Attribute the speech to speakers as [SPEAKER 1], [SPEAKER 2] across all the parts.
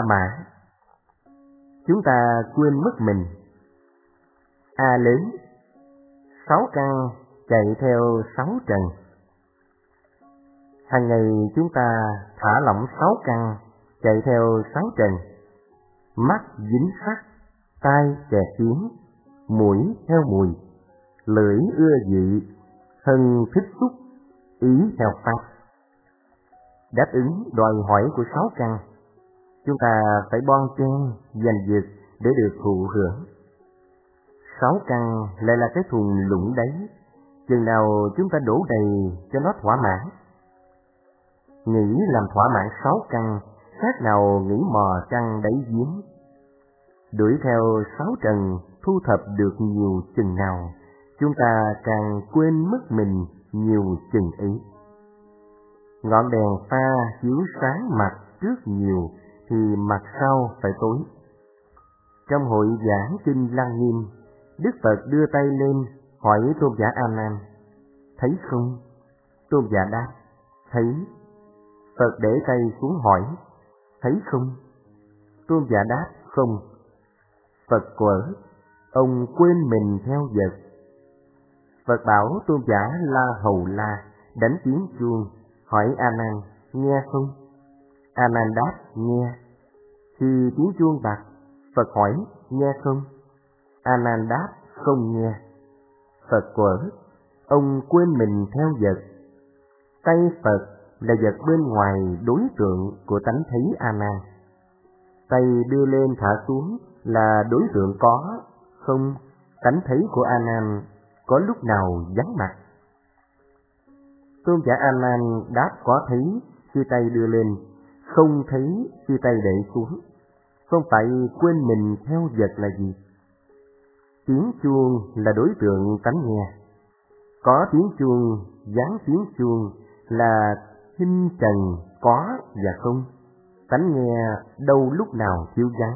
[SPEAKER 1] mã. Chúng ta quên mất mình. A lớn, 6 căn chạy theo 6 trần. Hàng ngày chúng ta thả lỏng 6 căn chạy theo 6 trần. Mắt dính sắt, tai kẹt tiếng, mũi theo mùi, lưỡi ưa vị, thân thích xúc, ý theo pháp. Đáp ứng đòi hỏi của 6 căn, chúng ta phải bon chen giành giật để được thụ hưởng. 6 căn lại là cái thùng lũng đáy, chừng nào chúng ta đổ đầy cho nó thỏa mãn. Nghĩ làm thỏa mãn 6 căn, khác nào nghĩ mò trăng đáy giếng. Đuổi theo 6 trần thu thập được nhiều chừng nào, chúng ta càng quên mất mình nhiều chừng ấy. Ngọn đèn pha chiếu sáng mặt trước nhiều thì mặt sau phải tối. Trong hội giảng kinh Lăng Nghiêm, Đức Phật đưa tay lên hỏi Tôn giả A Nan: thấy không? Tôn giả đáp: thấy. Phật để tay xuống hỏi: thấy không? Tôn giả đáp: không. Phật quở: ông quên mình theo vật. Phật bảo Tôn giả La Hầu La đánh tiếng chuông, hỏi A Nan: nghe không? A Nan đáp: nghe. Khi tiếng chuông bạc, Phật hỏi: nghe không? A Nan đáp: không nghe. Phật quở: ông quên mình theo vật. Tay Phật là vật bên ngoài đối tượng của tánh thấy A Nan. Tay đưa lên thả xuống là đối tượng có, không, tánh thấy của A Nan có lúc nào vắng mặt. Tôn giả A Nan đáp: có thấy khi tay đưa lên, không thấy khi tay để xuống. Không phải quên mình theo vật là gì? Tiếng chuông là đối tượng tánh nghe. Có tiếng chuông, dáng tiếng chuông là hình trần có và không. Tánh nghe đâu lúc nào thiếu vắng.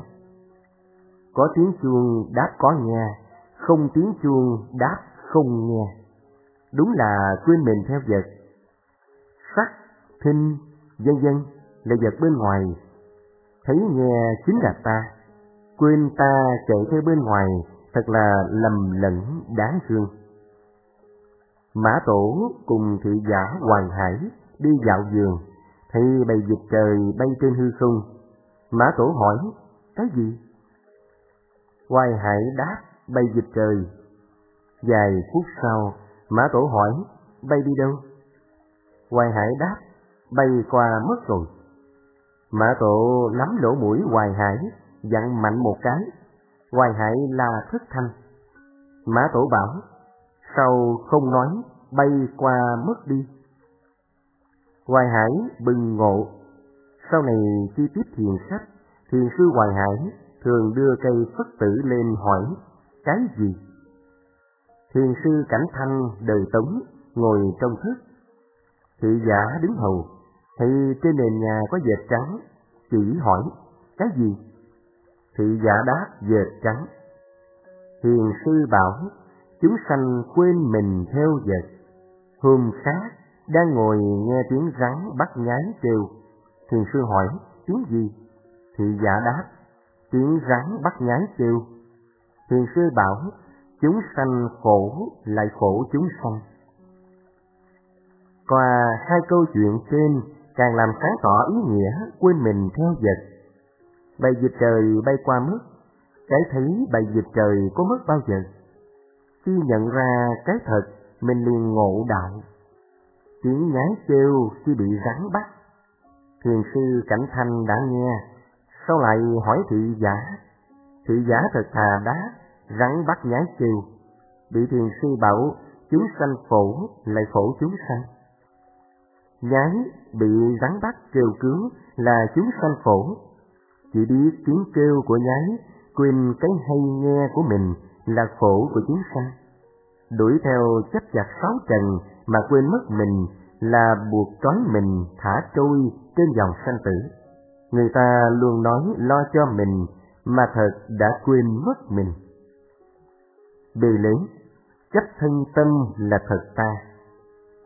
[SPEAKER 1] Có tiếng chuông đáp có nghe, không tiếng chuông đáp không nghe. Đúng là quên mình theo vật. Sắc, thinh, vân vân là vật bên ngoài. Thấy nghe chính là ta. Quên ta chạy theo bên ngoài, thật là lầm lẫn đáng thương. Mã Tổ cùng thị giả Hoài Hải đi dạo vườn, thấy bầy vịt trời bay trên hư không. Mã Tổ hỏi: cái gì? Hoài Hải đáp: bay vịt trời. Vài phút sau, Mã Tổ hỏi: bay đi đâu? Hoài Hải đáp: bay qua mất rồi. Mã Tổ nắm lỗ mũi Hoài Hải, dặn mạnh một cái. Hoài Hải la thất thanh. Mã Tổ bảo: sao không nói bay qua mất đi? Hoài Hải bừng ngộ. Sau này khi tiếp thiền khách, thiền sư Hoài Hải thường đưa cây Phất Tử lên hỏi: cái gì? Thiền sư Cảnh Thanh đời Tống ngồi trong thức. Thị giả đứng hầu, thấy trên nền nhà có dệt trắng, chỉ hỏi: cái gì? Thị giả đáp: dệt trắng. Thiền sư bảo: chúng sanh quên mình theo vật. Hôm khác đang ngồi nghe tiếng rắn bắt nhái kêu. Thiền sư hỏi: tiếng gì? Thị giả đáp: tiếng rắn bắt nhái kêu. Thiền sư bảo: chúng sanh khổ lại khổ chúng sanh. Qua hai câu chuyện trên càng làm sáng tỏ ý nghĩa quên mình theo vật. Bầy vịt trời bay qua mất, cái thấy bầy vịt trời có mất bao giờ? Khi nhận ra cái thật, mình liền ngộ đạo. Tiếng nhái kêu khi bị rắn bắt. Thiền sư Cảnh Thanh đã nghe, sau lại hỏi thị giả. Thị giả thật thà đáp: rắn bắt nhái kêu. Bị thiền sư bảo: chúng sanh khổ lại khổ chúng sanh. Nhái bị rắn bắt kêu cứu là chúng sanh khổ. Chỉ biết tiếng kêu của nhái, quên cái hay nghe của mình là khổ của chúng sanh. Đuổi theo chấp chặt 6 trần mà quên mất mình là buộc trói mình thả trôi trên dòng sanh tử. Người ta luôn nói lo cho mình mà thật đã quên mất mình. Bề lớn, chấp thân tâm là thật ta.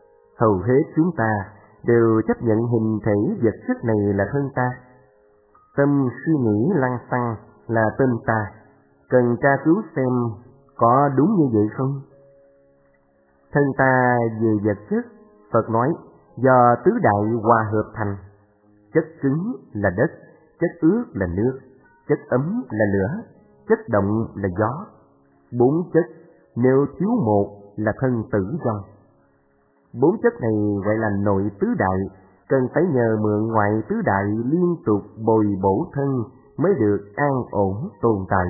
[SPEAKER 1] Hầu hết chúng ta đều chấp nhận hình thể vật chất này là thân ta. Tâm suy nghĩ lăng xăng là tâm ta, cần tra cứu xem có đúng như vậy không? Thân ta về vật chất, Phật nói do tứ đại hòa hợp thành. Chất cứng là đất, chất ướt là nước, chất ấm là lửa, chất động là gió. 4 chất nếu thiếu một là thân tử vong. 4 chất này gọi là nội tứ đại, cần phải nhờ mượn ngoại tứ đại liên tục bồi bổ thân mới được an ổn tồn tại.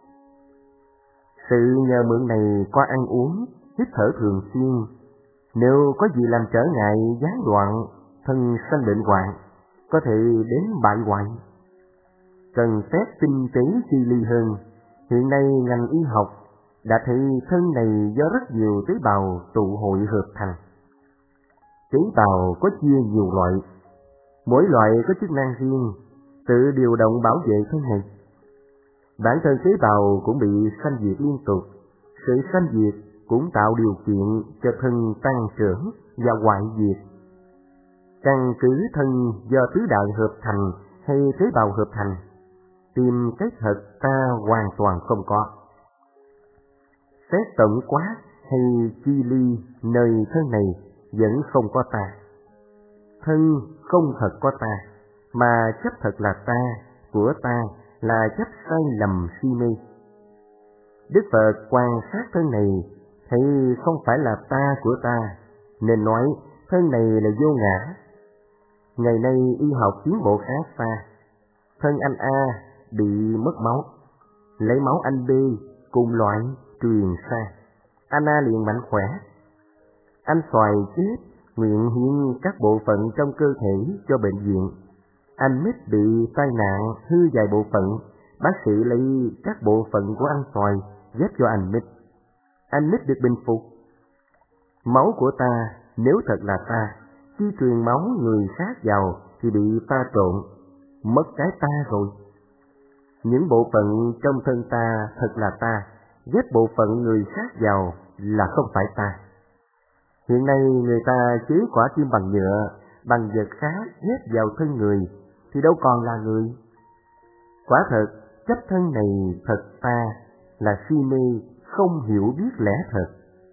[SPEAKER 1] Sự nhờ mượn này qua ăn uống, hít thở thường xuyên, nếu có gì làm trở ngại gián đoạn, thân sanh bệnh hoạn, có thể đến bại hoại. Cần xét tinh tế chi ly hơn, hiện nay ngành y học đã thấy thân này do rất nhiều tế bào tụ hội hợp thành. Tế bào có chia nhiều loại, mỗi loại có chức năng riêng, tự điều động bảo vệ thân này. Bản thân tế bào cũng bị sanh diệt liên tục, sự sanh diệt cũng tạo điều kiện cho thân tăng trưởng và hoại diệt. Căn cứ thân do tứ đại hợp thành hay tế bào hợp thành, tìm cái thật ta hoàn toàn không có. Xét tổng quát hay chi ly nơi thân này vẫn không có ta. Thân không thật có ta, mà chấp thật là ta, của ta, là chấp sai lầm si mê. Đức Phật quan sát thân này thấy không phải là ta của ta, nên nói thân này là vô ngã. Ngày nay y học tiến bộ khá xa. Thân anh A bị mất máu, lấy máu anh B cùng loại truyền sang, anh A liền mạnh khỏe. Anh Xoài chết, nguyện hiến các bộ phận trong cơ thể cho bệnh viện. Anh Mít bị tai nạn hư vài bộ phận, bác sĩ lấy các bộ phận của anh Xoài ghép cho anh Mít. Anh Mít được bình phục. Máu của ta nếu thật là ta, khi truyền máu người khác vào thì bị ta trộn, mất cái ta rồi. Những bộ phận trong thân ta thật là ta, ghép bộ phận người khác vào là không phải ta. Hiện nay người ta chế quả tim bằng nhựa, bằng vật khác ghép vào thân người thì đâu còn là người. Quả thật, chấp thân này thật ta là si mê, không hiểu biết lẽ thật.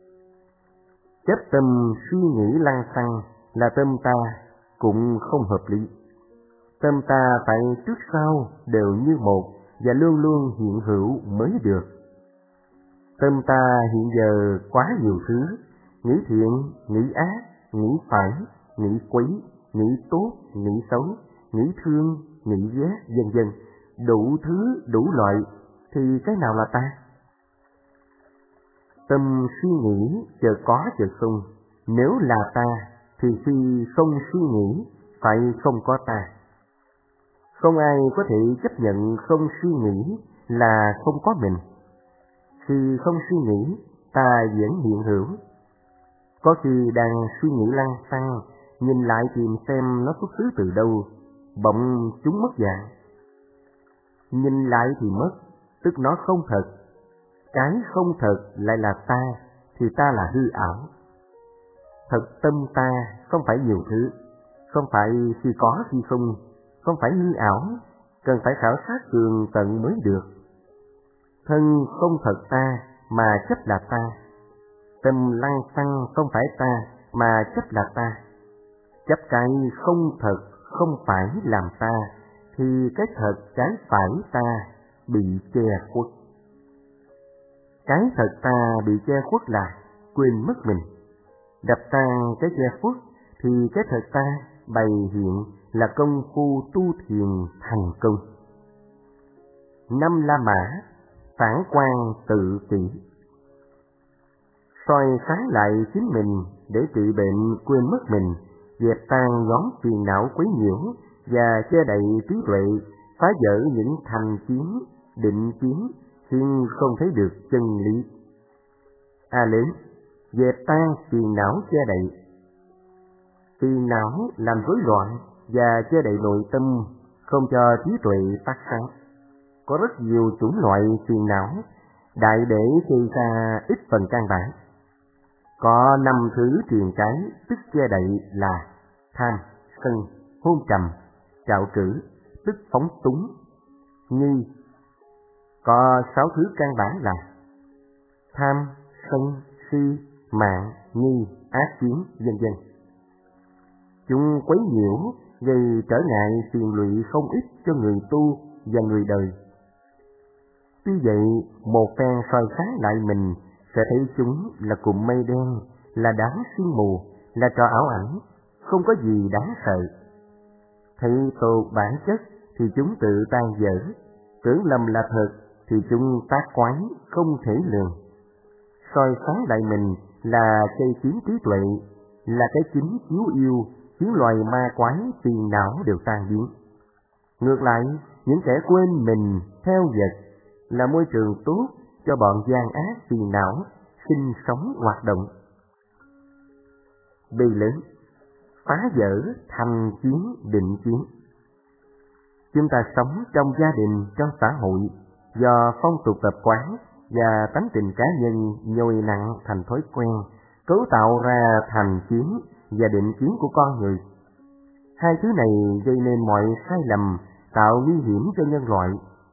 [SPEAKER 1] Chấp tâm suy nghĩ lăng xăng là tâm ta, cũng không hợp lý. Tâm ta phải trước sau đều như một và luôn luôn hiện hữu mới được. Tâm ta hiện giờ quá nhiều thứ, nghĩ thiện, nghĩ ác, nghĩ phải, nghĩ quý, nghĩ tốt, nghĩ xấu, nghĩ thương, nghĩ ghét, vân vân, đủ thứ, đủ loại, thì cái nào là ta? Tâm suy nghĩ chợt có chợt không, nếu là ta thì khi không suy nghĩ phải không có ta. Không ai có thể chấp nhận không suy nghĩ là không có mình. Khi không suy nghĩ, ta vẫn hiện hữu. Có khi đang suy nghĩ lăng xăng, nhìn lại tìm xem nó xuất xứ từ đâu, bỗng chúng mất dạng. Nhìn lại thì mất, tức nó không thật. Cái không thật lại là ta, thì ta là hư ảo. Thật tâm ta không phải nhiều thứ, không phải khi có khi không phải hư ảo, cần phải khảo sát tường tận mới được. Thân không thật ta mà chấp là ta. Tâm lăng xăng không phải ta mà chấp là ta. Chấp cái không thật không phải làm ta, thì cái thật cái phải ta bị che khuất. Cái thật ta bị che khuất là quên mất mình. Đập tan cái che khuất thì cái thật ta bày hiện là công phu tu thiền thành công. 5 La Mã phản quan tự kỷ. Soi sáng lại chính mình để trị bệnh quên mất mình, dẹp tan nhóm phiền não quấy nhiễu và che đậy trí tuệ, phá vỡ những thành kiến, định kiến khiến không thấy được chân lý. A lớn, dẹp tan phiền não che đậy. Phiền não làm rối loạn và che đậy nội tâm, không cho trí tuệ phát sáng. Có rất nhiều chủng loại phiền não, đại để gây ra ít phần căn bản. Có 5 thứ truyền cái tức che đậy là tham, sân, hôn trầm, trạo cử, tức phóng túng. Nghi có 6 thứ căn bản là tham, sân, si, mạn, nghi, ác kiến, vân vân. Chúng quấy nhiễu, gây trở ngại phiền lụy không ít cho người tu và người đời. Tuy vậy, một phen soi sáng lại mình sẽ thấy chúng là cụm mây đen, là đám sương mù, là trò ảo ảnh, không có gì đáng sợ. Thấy tột bản chất thì chúng tự tan dở, tưởng lầm là thật thì chúng tác quái không thể lường. Soi sáng lại mình là cây kiến trí tuệ, là cái chính chiếu yêu, khiến loài ma quái phiền não đều tan biến. Ngược lại, những kẻ quên mình theo vật là môi trường tốt cho bọn gian ác phiền não sinh sống hoạt động. Bì lớn, phá vỡ thành kiến định kiến. Chúng ta sống trong gia đình, trong xã hội, do phong tục tập quán và tánh tình cá nhân nhồi nặng thành thói quen, cấu tạo ra thành kiến và định kiến của con người. Hai thứ này gây nên mọi sai lầm, tạo nguy hiểm cho nhân loại.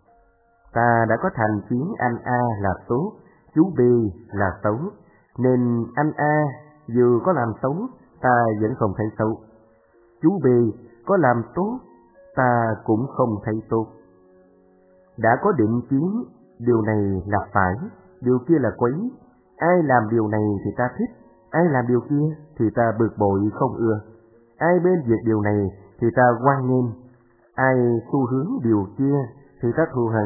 [SPEAKER 1] Ta đã có thành kiến anh A là tốt, chú B là xấu, nên anh A dù có làm xấu, ta vẫn không thấy xấu. Chú B có làm tốt, ta cũng không thấy tốt. Đã có định kiến, điều này là phải, điều kia là quấy. Ai làm điều này thì ta thích, ai làm điều kia thì ta bực bội không ưa. Ai bên việc điều này thì ta hoan nghênh, ai xu hướng điều kia thì ta thù hận.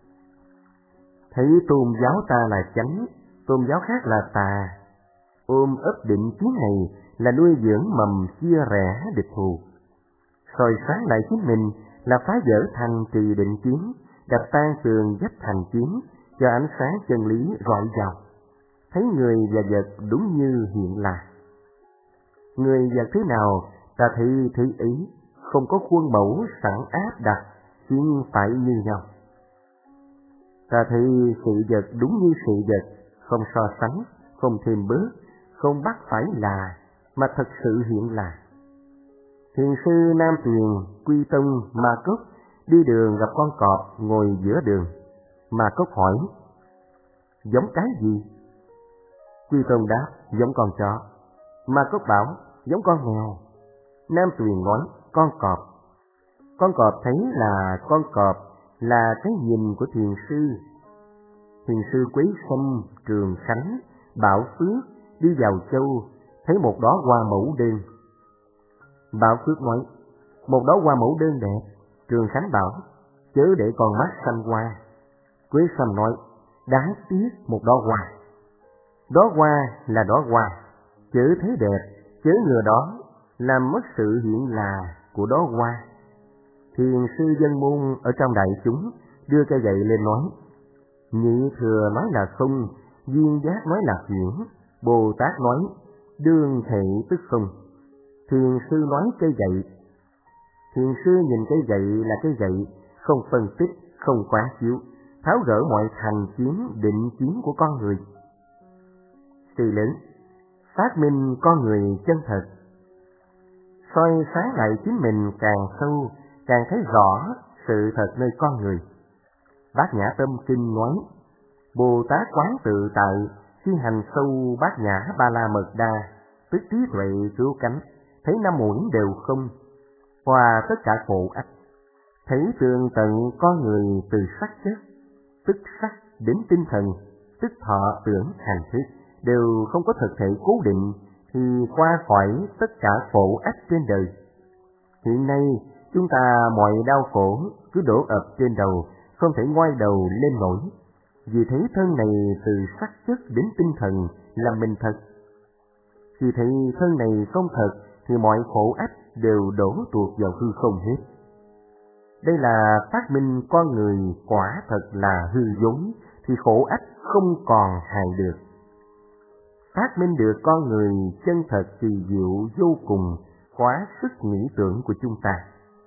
[SPEAKER 1] Thấy tôn giáo ta là chánh, tôn giáo khác là tà. Ôm ấp định kiến này là nuôi dưỡng mầm chia rẽ địch thù. Soi sáng lại chính mình là phá vỡ thành trì định kiến, đập tan tường vách thành kiến, cho ánh sáng chân lý rọi vào. Thấy người và vật đúng như hiện là. Người vật thế nào ta thấy thế ý, không có khuôn mẫu sẵn áp đặt, khiến phải như nhau. Ta thấy sự vật đúng như sự vật, không so sánh, không thêm bớt, không bắt phải là, mà thật sự hiện là. Thiền sư Nam Tuyền, Quy Tông, Ma Cốc đi đường gặp con cọp ngồi giữa đường. Ma Cốc hỏi: giống cái gì? Quy Tông đáp: giống con chó. Ma Cốc bảo: giống con mèo. Nam Tuyền nói: con cọp. Con cọp thấy là con cọp là cái nhìn của thiền sư. Thiền sư Quế Sâm, Trường Khánh, Bảo Phước đi vào châu, thấy một đóa hoa mẫu đơn. Bảo Phước nói: một đóa hoa mẫu đơn đẹp. Trường Khánh bảo: chớ để con mắt sanh hoa. Quế Sâm nói: đáng tiếc một đóa hoa. Đóa hoa là đóa hoa, chớ thấy đẹp, chớ ngừa đó, làm mất sự hiện là của đóa hoa. Thiền sư Dân Môn ở trong đại chúng đưa cây gậy lên nói: Nhị Thừa nói là không, Duyên Giác nói là chuyển, Bồ Tát nói đương thể tức không. Thiền sư nói cây gậy. Thiền sư nhìn cây gậy là cây gậy, không phân tích, không quán chiếu, tháo gỡ mọi thành kiến, định kiến của con người. Từ lớn, phát minh con người chân thật. Soi sáng lại chính mình càng sâu, càng thấy rõ sự thật nơi con người. Bát Nhã Tâm Kinh nói: Bồ Tát quán tự tại, khi hành sâu Bát Nhã Ba La Mật Đa, tức trí tuệ cứu cánh, thấy năm uẩn đều không, hòa tất cả khổ ách, thấy tường tận con người từ sắc chất, tức sắc đến tinh thần, tức thọ tưởng hành thức, đều không có thực thể cố định, thì qua khỏi tất cả khổ ách trên đời. Hiện nay chúng ta mọi đau khổ cứ đổ ập trên đầu, không thể ngoai đầu lên nổi, vì thấy thân này từ sắc chất đến tinh thần là mình thật. Khi thấy thân này không thật thì mọi khổ ách đều đổ tuột vào hư không hết. Đây là phát minh con người quả thật là hư dối, thì khổ ách không còn hại được. Phát minh được con người chân thật kỳ diệu vô cùng, quá sức nghĩ tưởng của chúng ta.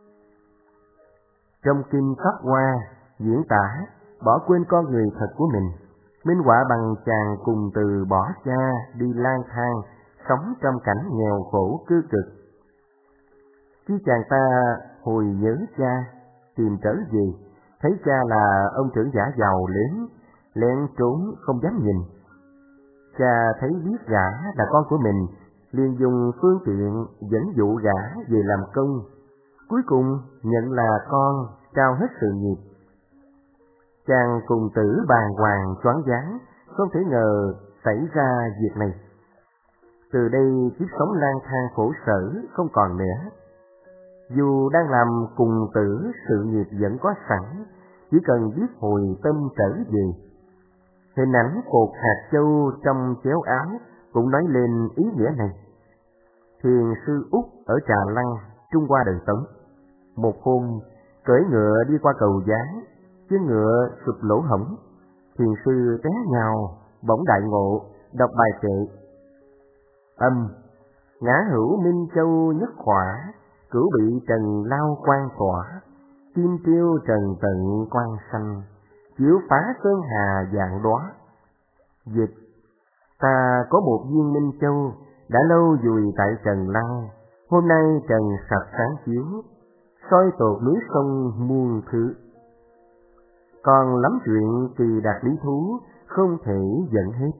[SPEAKER 1] Trong kinh Pháp Hoa diễn tả bỏ quên con người thật của mình, minh họa bằng chàng cùng từ bỏ cha đi lang thang, sống trong cảnh nghèo khổ cơ cực. Khi chàng ta hồi nhớ cha, tìm trở về, thấy cha là ông trưởng giả giàu lớn, lén trốn không dám nhìn. Cha thấy biết gã là con của mình, liền dùng phương tiện dẫn dụ gã về làm công, cuối cùng nhận là con, trao hết sự nghiệp. Chàng cùng tử bàng hoàng choáng váng, không thể ngờ xảy ra việc này. Từ đây kiếp sống lang thang khổ sở không còn nữa. Dù đang làm cùng tử, sự nghiệp vẫn có sẵn, chỉ cần biết hồi tâm trở về. Hình ảnh cột hạt châu trong chéo áo cũng nói lên ý nghĩa này. Thiền sư Úc ở Trà Lăng, Trung Hoa đời Tống, một hôm cưỡi ngựa đi qua cầu Gián, chân ngựa sụp lỗ hổng, thiền sư té nhào, bỗng đại ngộ, đọc bài kệ: Âm ngã hữu minh châu nhất khỏa, cửu bị trần lao quan tỏa, kim tiêu trần tận quan sanh, chiếu phá sơn hà dạng đóa. Dịch: ta có một viên minh châu, đã lâu vùi tại trần lao, hôm nay trần sạch sáng chiếu, soi tột núi sông muôn thứ. Còn lắm chuyện kỳ đạt lý thú, không thể dẫn hết.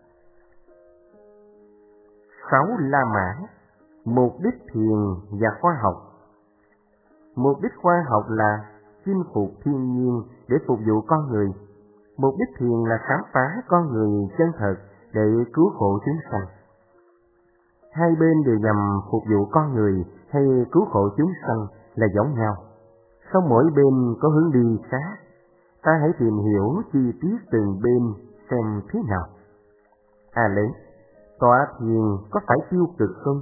[SPEAKER 1] 6. La Mã. Mục đích thiền và khoa học. Mục đích khoa học là chinh phục thiên nhiên để phục vụ con người. Mục đích thiền là khám phá con người chân thật để cứu khổ chúng sanh. Hai bên đều nhằm phục vụ con người hay cứu khổ chúng sanh là giống nhau, song mỗi bên có hướng đi khác. Ta hãy tìm hiểu chi tiết từng bên xem thế nào. Lấy tọa thiền có phải tiêu cực không?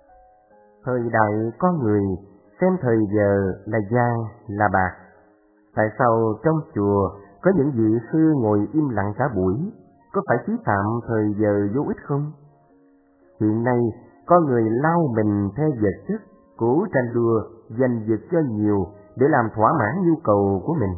[SPEAKER 1] Thời đại con người xem thời giờ là vàng là bạc. Tại sao trong chùa có những vị sư ngồi im lặng cả buổi? Có phải phí phạm thời giờ vô ích không? Hiện nay con người lao mình theo vật chất, cố tranh đua giành giật cho nhiều để làm thỏa mãn nhu cầu của mình.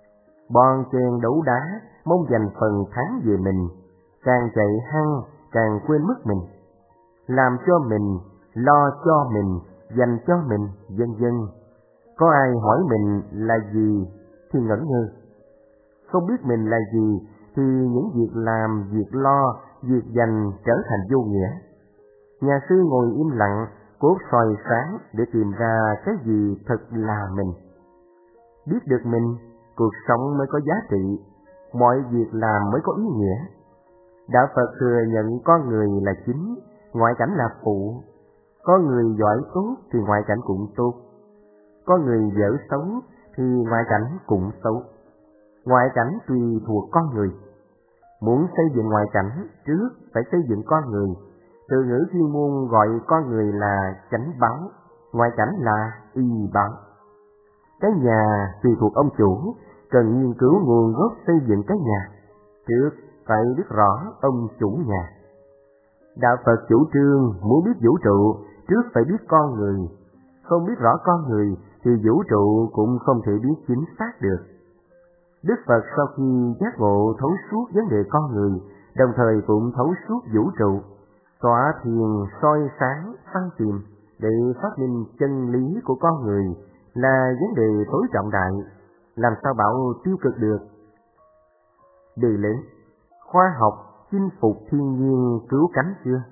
[SPEAKER 1] Bon chen đấu đá mong giành phần thắng về mình, càng chạy hăng càng quên mất mình, làm cho mình, lo cho mình, dành cho mình, vân vân. Có ai hỏi mình là gì thì ngẩn ngơ. Không biết mình là gì thì những việc làm, việc lo, việc dành trở thành vô nghĩa. Nhà sư ngồi im lặng, cố soi sáng để tìm ra cái gì thật là mình. Biết được mình, cuộc sống mới có giá trị, mọi việc làm mới có ý nghĩa. Đạo Phật thừa nhận con người là chính, ngoại cảnh là phụ. Có người giỏi tốt thì ngoại cảnh cũng tốt, có người dở xấu thì ngoại cảnh cũng xấu. Ngoại cảnh tùy thuộc con người. Muốn xây dựng ngoại cảnh, trước phải xây dựng con người. Từ ngữ chuyên môn gọi con người là chánh báo, ngoại cảnh là y báo. Cái nhà tùy thuộc ông chủ, cần nghiên cứu nguồn gốc xây dựng cái nhà. Trước phải biết rõ ông chủ nhà. Đạo Phật chủ trương muốn biết vũ trụ, trước phải biết con người. Không biết rõ con người thì vũ trụ cũng không thể biết chính xác được. Đức Phật sau khi giác ngộ thấu suốt vấn đề con người, đồng thời cũng thấu suốt vũ trụ, tọa thiền soi sáng săn tìm để phát minh chân lý của con người là vấn đề tối trọng đại, làm sao bảo tiêu cực được. Đề lớn, khoa học chinh phục thiên nhiên cứu cánh chưa?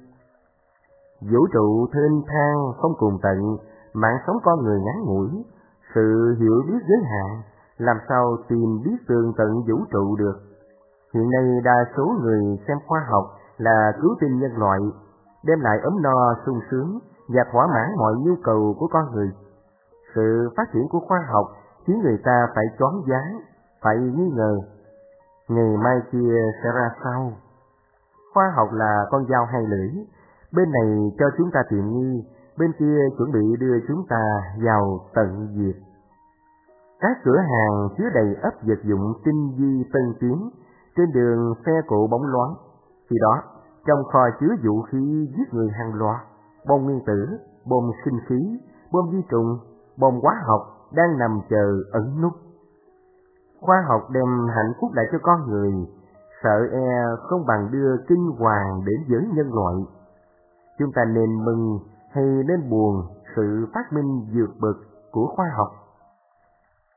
[SPEAKER 1] Vũ trụ thênh thang không cùng tận, mạng sống con người ngắn ngủi, sự hiểu biết giới hạn, làm sao tìm biết tường tận vũ trụ được. Hiện nay đa số người xem khoa học là cứu tinh nhân loại, đem lại ấm no sung sướng và thỏa mãn mọi nhu cầu của con người. Sự phát triển của khoa học khiến người ta phải choáng váng, phải nghi ngờ. Ngày mai kia sẽ ra sao? Khoa học là con dao hai lưỡi, bên này cho chúng ta tiện nghi, bên kia chuẩn bị đưa chúng ta vào tận diệt. Các cửa hàng chứa đầy ắp vật dụng tinh vi tân tiến, trên đường xe cộ bóng loáng. Khi đó, trong kho chứa vũ khí giết người hàng loạt, bom nguyên tử, bom sinh khí, bom vi trùng, bom hóa học đang nằm chờ ẩn núp. Khoa học đem hạnh phúc lại cho con người, sợ e không bằng đưa kinh hoàng đến với nhân loại. Chúng ta nên mừng hay nên buồn sự phát minh vượt bậc của khoa học?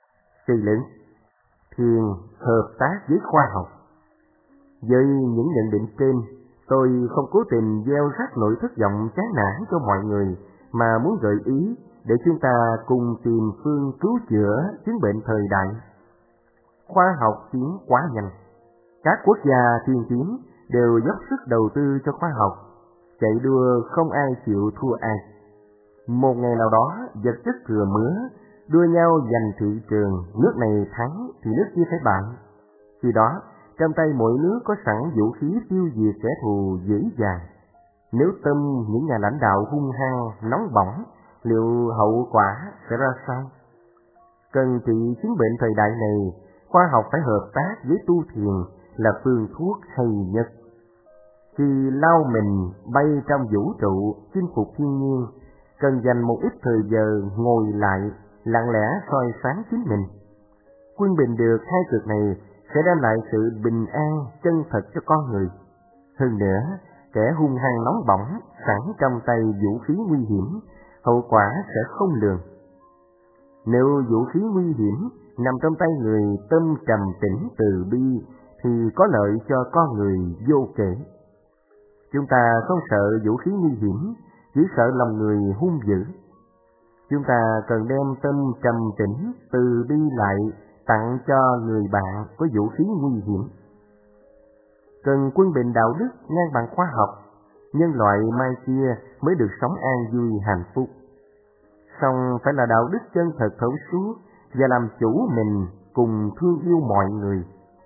[SPEAKER 1] Cây lớn, thiền hợp tác với khoa học. Với những nhận định trên, tôi không cố tình gieo rắc nỗi thất vọng chán nản cho mọi người, mà muốn gợi ý để chúng ta cùng tìm phương cứu chữa chứng bệnh thời đại. Khoa học tiến quá nhanh. Các quốc gia tiên tiến đều dốc sức đầu tư cho khoa học, chạy đua không ai chịu thua ai. Một ngày nào đó, vật chất thừa mứa, đua nhau giành thị trường, nước này thắng thì nước kia phải bại. Khi đó, trong tay mỗi nước có sẵn vũ khí tiêu diệt kẻ thù dễ dàng. Nếu tâm những nhà lãnh đạo hung hăng, nóng bỏng, liệu hậu quả sẽ ra sao? Cần trị chứng bệnh thời đại này, khoa học phải hợp tác với tu thiền là phương thuốc hay nhất. Khi lao mình bay trong vũ trụ, chinh phục thiên nhiên, cần dành một ít thời giờ ngồi lại, lặng lẽ soi sáng chính mình. Quân bình được hai cực này sẽ đem lại sự bình an chân thật cho con người. Hơn nữa, kẻ hung hăng nóng bỏng sẵn trong tay vũ khí nguy hiểm, hậu quả sẽ không lường. Nếu vũ khí nguy hiểm nằm trong tay người tâm trầm tĩnh từ bi thì có lợi cho con người vô kể. Chúng ta không sợ vũ khí nguy hiểm, chỉ sợ lòng người hung dữ. Chúng ta cần đem tâm trầm tĩnh từ bi lại tặng cho người bạn có vũ khí nguy hiểm. Cần quân bình đạo đức ngang bằng khoa học, nhân loại mai kia mới được sống an vui hạnh phúc. Song phải là đạo đức chân thật thấu suốt và làm chủ mình cùng thương yêu mọi người.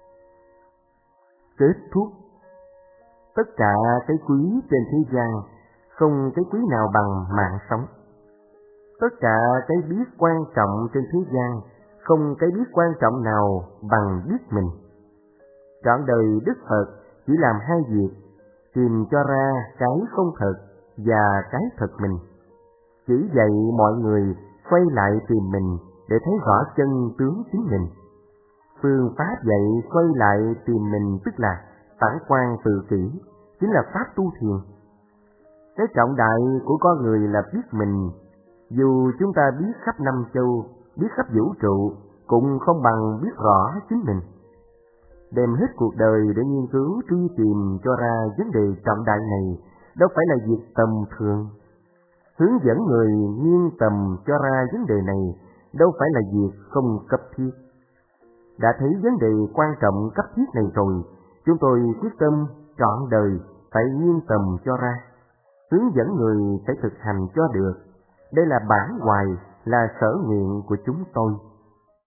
[SPEAKER 1] Kết thúc. Tất cả cái quý trên thế gian, không cái quý nào bằng mạng sống. Tất cả cái biết quan trọng trên thế gian, không cái biết quan trọng nào bằng biết mình. Trọn đời Đức Phật chỉ làm hai việc, tìm cho ra cái không thật và cái thật mình. Chỉ dạy mọi người quay lại tìm mình để thấy rõ chân tướng chính mình. Phương pháp dạy quay lại tìm mình tức là phản quan tự kỷ, chính là pháp tu thiền. Cái trọng đại của con người là biết mình. Dù chúng ta biết khắp năm châu, biết khắp vũ trụ, cũng không bằng biết rõ chính mình. Đem hết cuộc đời để nghiên cứu truy tìm cho ra vấn đề trọng đại này đâu phải là việc tầm thường. Hướng dẫn người nghiên tầm cho ra vấn đề này đâu phải là việc không cấp thiết. Đã thấy vấn đề quan trọng cấp thiết này rồi, chúng tôi quyết tâm trọn đời phải nghiên tầm cho ra, hướng dẫn người phải thực hành cho được. Đây là bản hoài, là sở nguyện của chúng tôi.